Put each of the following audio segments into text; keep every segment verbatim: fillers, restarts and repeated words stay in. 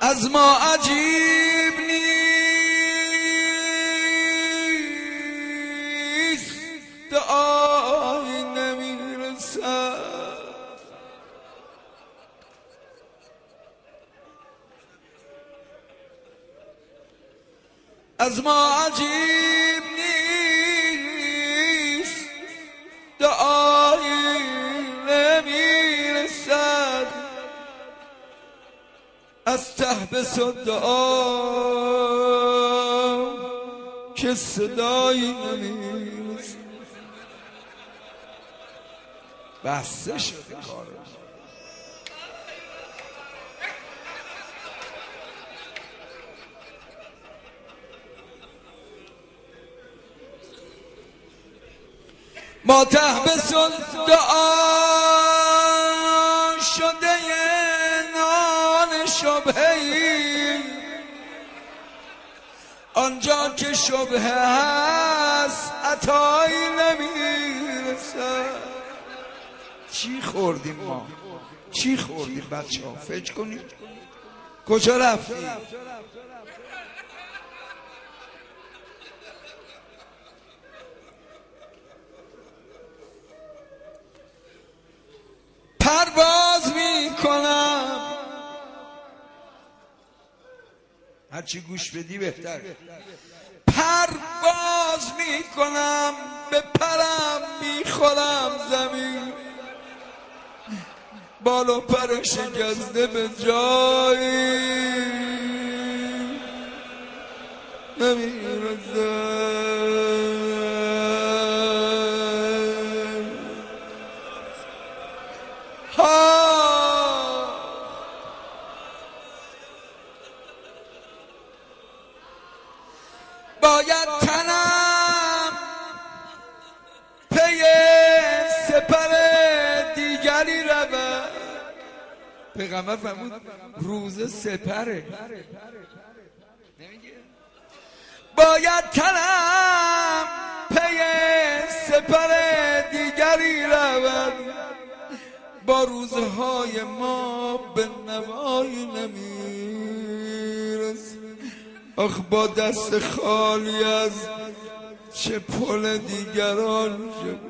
از ما عجیب نیست دعای نمیرسد، از ما عجیب نیست دعای نمیرسد، از ته بسد دعا که صدایی نمیرسد. بسته شده کاره. ما ته بسد دعا شده نان شبهی، آنجا که شبه هست عطایی نمیرسد. چی خوردیم ما؟ چی خوردیم بچه ها؟ فکر کنیم کجا رفتیم؟ پرواز می کنم، هرچی گوش بدی بهتر. پرواز می کنم به پرم می خورم زمین، بال و پر شکسته به جایی نمیرسد. باید تنم پی سپر دیگری رود. پیغمبر فرمود روز سپره. باید تنم پی سپر دیگری رود، با روزهای ما به نوایی نمیرسد. آخ با دست خالی از چه پل دیگران شد،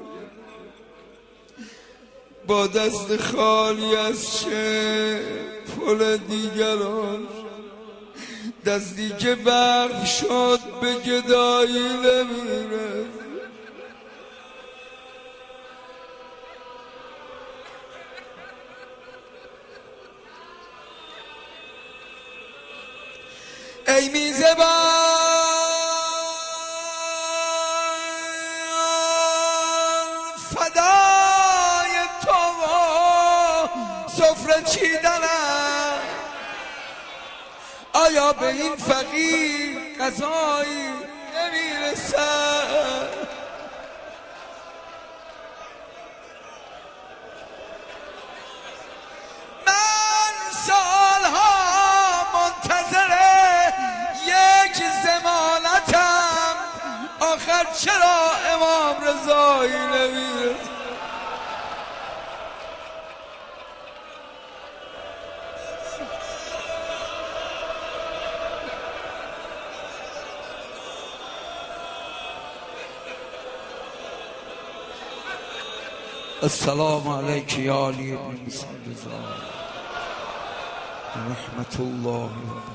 با دست خالی از چه پل دیگران شد. دستی که وقف شد به گدایی نمیرسد. ای میزبان فدای تو سفره چیدنم، آیا به این فقیر غذایی نمیرسد؟ من سالها منتظر یک ضمانتم، آخر چرا امام رضایی نمیرسد؟ السلام علیک یا علی ابن موسی رضا رحمت الله.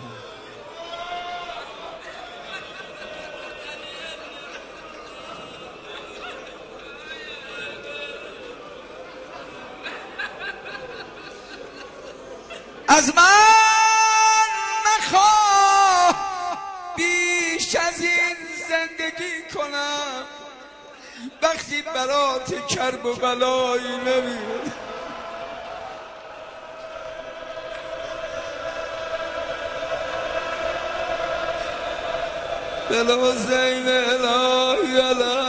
از من مخواه بیش از این زندگی کنم، وقتی برات کرب و بلایی نمیاد. بلا زین الهی